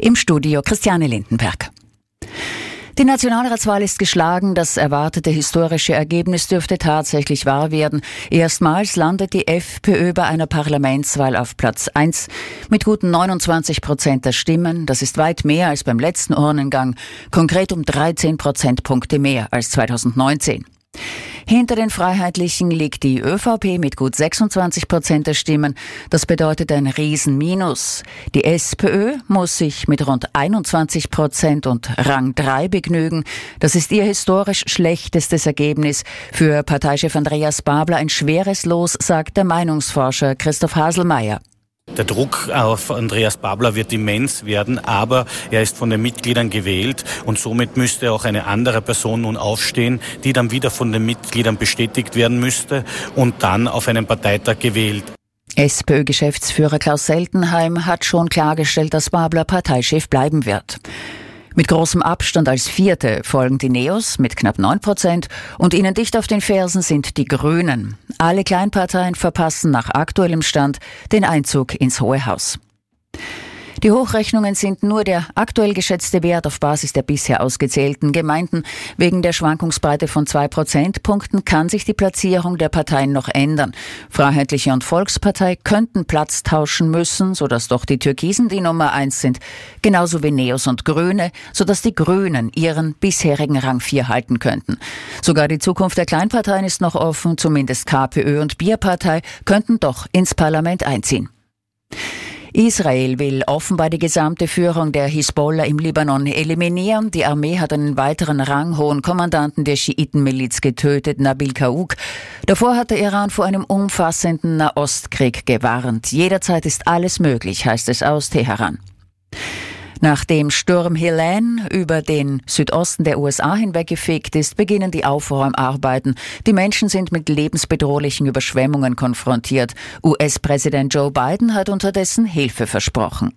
Im Studio Christiane Lindenberg. Die Nationalratswahl ist geschlagen. Das erwartete historische Ergebnis dürfte tatsächlich wahr werden. Erstmals landet die FPÖ bei einer Parlamentswahl auf Platz 1 mit guten 29% der Stimmen. Das ist weit mehr als beim letzten Urnengang, konkret um 13 Prozentpunkte mehr als 2019. Hinter den Freiheitlichen liegt die ÖVP mit gut 26% der Stimmen. Das bedeutet ein Riesenminus. Die SPÖ muss sich mit rund 21% und Rang 3 begnügen. Das ist ihr historisch schlechtestes Ergebnis. Für Parteichef Andreas Babler ein schweres Los, sagt der Meinungsforscher Christoph Haselmeier. Der Druck auf Andreas Babler wird immens werden, aber er ist von den Mitgliedern gewählt und somit müsste auch eine andere Person nun aufstehen, die dann wieder von den Mitgliedern bestätigt werden müsste und dann auf einen Parteitag gewählt. SPÖ-Geschäftsführer Klaus Seltenheim hat schon klargestellt, dass Babler Parteichef bleiben wird. Mit großem Abstand als Vierte folgen die Neos mit knapp 9% und ihnen dicht auf den Fersen sind die Grünen. Alle Kleinparteien verpassen nach aktuellem Stand den Einzug ins Hohe Haus. Die Hochrechnungen sind nur der aktuell geschätzte Wert auf Basis der bisher ausgezählten Gemeinden. Wegen der Schwankungsbreite von 2 Prozentpunkten kann sich die Platzierung der Parteien noch ändern. Freiheitliche und Volkspartei könnten Platz tauschen müssen, sodass doch die Türkisen die Nummer 1 sind, genauso wie Neos und Grüne, sodass die Grünen ihren bisherigen Rang 4 halten könnten. Sogar die Zukunft der Kleinparteien ist noch offen, zumindest KPÖ und Bierpartei könnten doch ins Parlament einziehen. Israel will offenbar die gesamte Führung der Hisbollah im Libanon eliminieren. Die Armee hat einen weiteren ranghohen Kommandanten der Schiitenmiliz getötet, Nabil Kaouk. Davor hat der Iran vor einem umfassenden Nahostkrieg gewarnt. Jederzeit ist alles möglich, heißt es aus Teheran. Nachdem Sturm Helene über den Südosten der USA hinweggefegt ist, beginnen die Aufräumarbeiten. Die Menschen sind mit lebensbedrohlichen Überschwemmungen konfrontiert. US-Präsident Joe Biden hat unterdessen Hilfe versprochen.